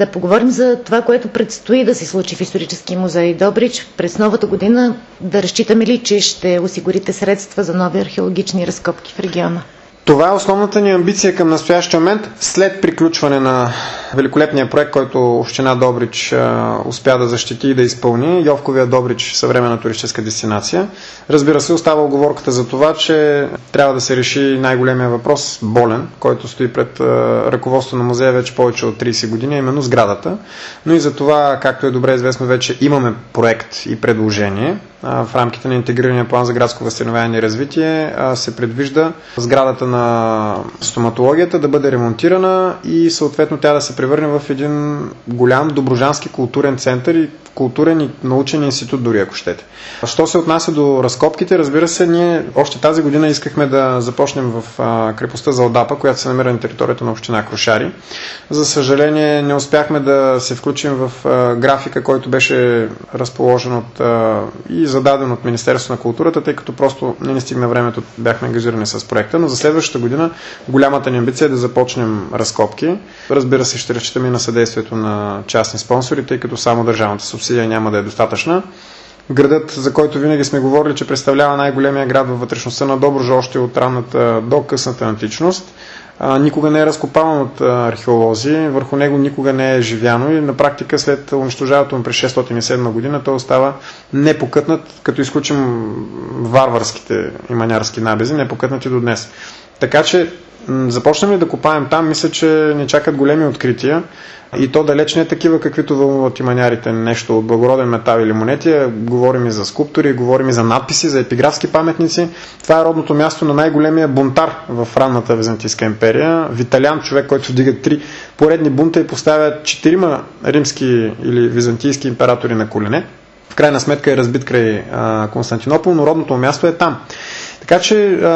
Да поговорим за това, което предстои да се случи в Исторически музей Добрич. През новата година да разчитаме ли, че ще осигурите средства за нови археологични разкопки в региона? Това е основната ни амбиция към настоящия момент, след приключване на великолепния проект, който община Добрич успя да защити и да изпълни, Йовковия Добрич, съвременна туристическа дестинация. Разбира се, остава уговорката за това, че трябва да се реши най-големия въпрос, болен, който стои пред ръководството на музея вече повече от 30 години, именно сградата. Но и за това, както е добре известно, вече имаме проект и предложение. В рамките на интегрирания план за градско възстановяване и развитие се предвижда сградата на стоматологията да бъде ремонтирана и съответно тя да се превърне в един голям добруджански културен център и културен и научен институт дори, ако щете. Що се отнася до разкопките, разбира се, ние още тази година искахме да започнем в крепостта Залдапа, която се намира на територията на община Крушари. За съжаление не успяхме да се включим в графика, който беше разположен и зададен от Министерството на културата, тъй като просто не ни стигна времето, бяхме ангажирани с проекта, но за следващата година голямата ни амбиция е да започнем разкопки. Разбира се, ще разчитаме на съдействието на частни спонсори, тъй като само държавната субсидия няма да е достатъчна. Градът, за който винаги сме говорили, че представлява най-големия град във вътрешността на Добруджа още от ранната до късната античност, никога не е разкопаван от археолози, върху него никога не е живяно и на практика след унищожаването му през 607 година той остава непокътнат, като изключим варварските и манярски набези, непокътнати до днес. Така че започнем ли да копаем там, мисля, че ни чакат големи открития и то далеч не е такива, каквито вълнуват и манярите, нещо от благороден метал или монети. Говорим и за скулптури, говорим и за надписи, за епиграфски паметници. Това е родното място на най-големия бунтар в ранната Византийска империя. Виталиан, човек, който вдига 3 поредни бунта и поставя 4 римски или византийски императори на колене. В крайна сметка е разбит край Константинопол, но родното място е там. Така че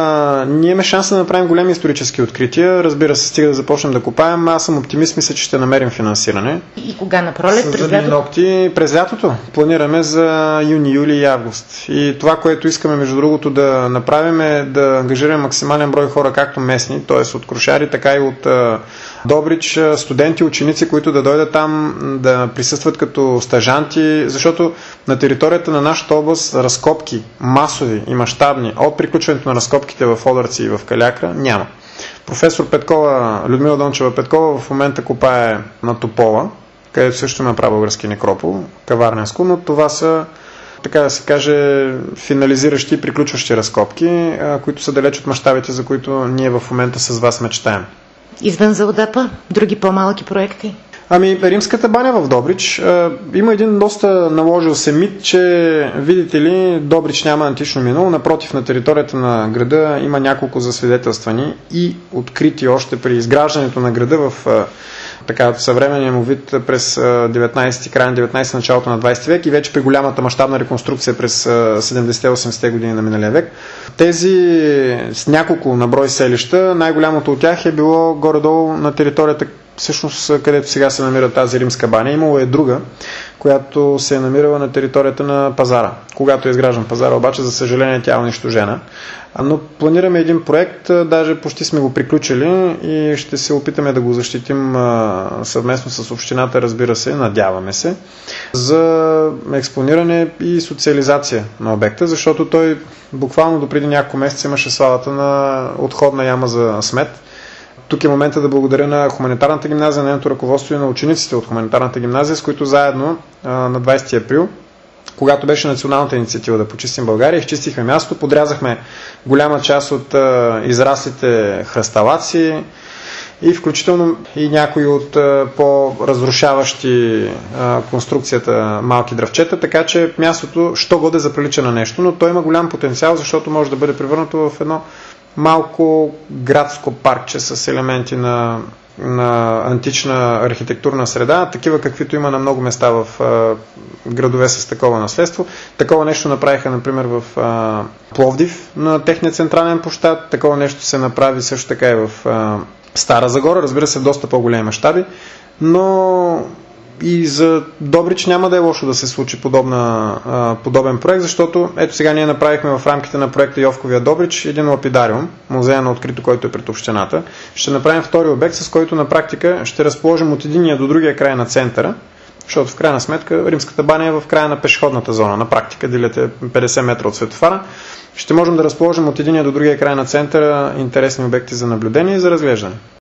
ние имаме шанса да направим големи исторически открития. Разбира се, стига да започнем да копаем. Аз съм оптимист, мисля, че ще намерим финансиране. И кога на пролет? През лятото? През лятото. Планираме за юни, юли и август. И това, което искаме, между другото, да направим е да ангажираме максимален брой хора, както местни, т.е. от Крушари, така и от Добрич, студенти, ученици, които да дойдат там, да присъстват като стажанти, защото на територията на нашата област разкопки, масови и мащабни, от приключването на разкопките в Одърци и в Калякра, няма. Професор Петкова, Людмила Дончева Петкова в момента копае на Топола, където също има прабългарски некропол, Каварненско, но това са, така да се каже, финализиращи и приключващи разкопки, които са далеч от мащабите, за които ние в момента с вас мечтаем. Извън Залдапа, други по-малки проекти? Римската баня в Добрич. Има един доста наложил се мит, че, видите ли, Добрич няма антично минало. Напротив, на територията на града има няколко засвидетелствани и открити още при изграждането на града в съвременния му вид през 19-ти, края на 19-ти, началото на 20 век и вече при голямата мащабна реконструкция през 70-80-те години на миналия век. Тези с няколко наброй селища, най-голямото от тях е било горе-долу на територията, всъщност където сега се намира тази римска баня. Имало е друга, която се е намирала на територията на пазара. Когато е изграждан пазара, обаче, за съжаление, тя е унищожена. Но планираме един проект, даже почти сме го приключили и ще се опитаме да го защитим съвместно с общината, разбира се, надяваме се, за експониране и социализация на обекта, защото той буквално допреди няколко месеца имаше славата на отходна яма за смет. Тук е момента да благодаря на хуманитарната гимназия, на нейното ръководство и на учениците от хуманитарната гимназия, с които заедно на 20 април, когато беше националната инициатива да почистим България, изчистихме място, подрязахме голяма част от израслите хръсталаци и включително и някои от по-разрушаващи конструкцията малки дръвчета, така че мястото що годе заприлича на нещо, но то има голям потенциал, защото може да бъде превърнато в едно малко градско паркче с елементи на антична архитектурна среда, такива каквито има на много места в градове с такова наследство. Такова нещо направиха, например, в Пловдив на техния централен площад. Такова нещо се направи също така и в Стара Загора, разбира се, в доста по-големи мащаби, но И за Добрич няма да е лошо да се случи подобен проект, защото ето сега ние направихме в рамките на проекта Йовковия Добрич един лапидариум, музея на открито, който е пред общината. Ще направим втори обект, с който на практика ще разположим от единия до другия край на центъра, защото в крайна сметка Римската баня е в края на пешеходната зона. На практика делите 50 метра от светофара. Ще можем да разположим от единия до другия край на центъра интересни обекти за наблюдение и за разглеждане.